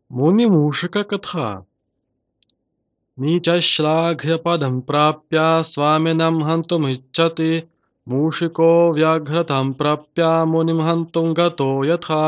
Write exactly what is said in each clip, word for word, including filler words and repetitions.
मुनिमूषककथा। नीचश्लाघ्यपदं प्राप्य स्वामिनं हन्तुमिच्छति। मूषिको व्याघ्रतं प्राप्य मुनिं हन्तुं गतो यथा।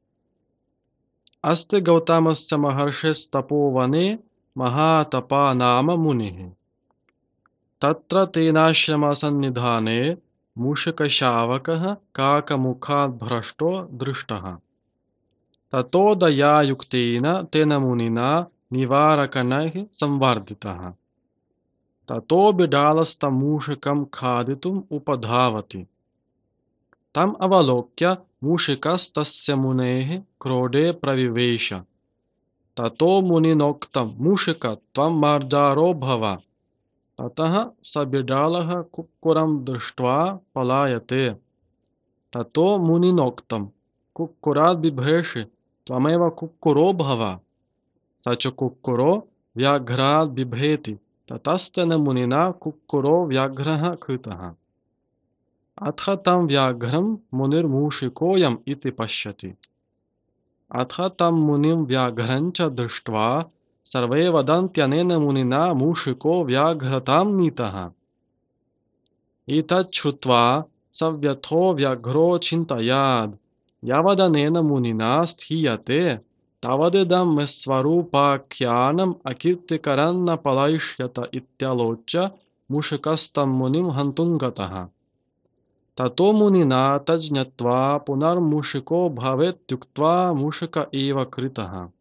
अस्ति गौतमस्य महर्षिस्तपोवने महातपा नाम मुनिः। तत्र तेनाश्रमसन्निधाने मूषकशावकः काकमुखाद्भ्रष्टो दृष्टः। ततोदयायुक्तेन तेन मुनिना निवारकनैः संवर्धितः। ततो बिडालस्तमूषकं खादितुम् उपधावति। तम् अवलोक्य मूषिकस्तस्य मुनेः क्रोडे प्रविवेश। ततो मुनिनोक्तं मूषक त्वं मार्जारो भव। ततः स बिडालः कुक्कुरं दृष्ट्वा पलायते। ततो मुनिनोक्तं कुक्कुराद् बिभेषि त्वमेव कुक्कुरो भव। स च कुक्कुरो व्याघ्राद् बिभेति। ततस्तेन मुनिना कुक्कुरो व्याघ्रः कृतः। अथ तं व्याघ्रं मुनिर्मूषिकोऽयम् इति पश्यति। अथ तं मुनिं व्यघ्रं च दृष्ट्वा सर्वे वदन्त्यनेन मुनिना मूषिको व्याघ्रतां नीतः। एतत् श्रुत्वा स व्यथो व्यघ्रो चिन्तयाद् यावदनेन मुनिना स्थीयते तावदिदं मे स्वरूपाख्यानम् अकीर्तिकरं न पलायिष्यत इत्यालोच्य मूषकस्तं मुनिं हन्तुं गतः। ततो मुनिना तज्ज्ञात्वा पुनर्मूषिको भवेत्युक्त्वा मूषक एव कृतः।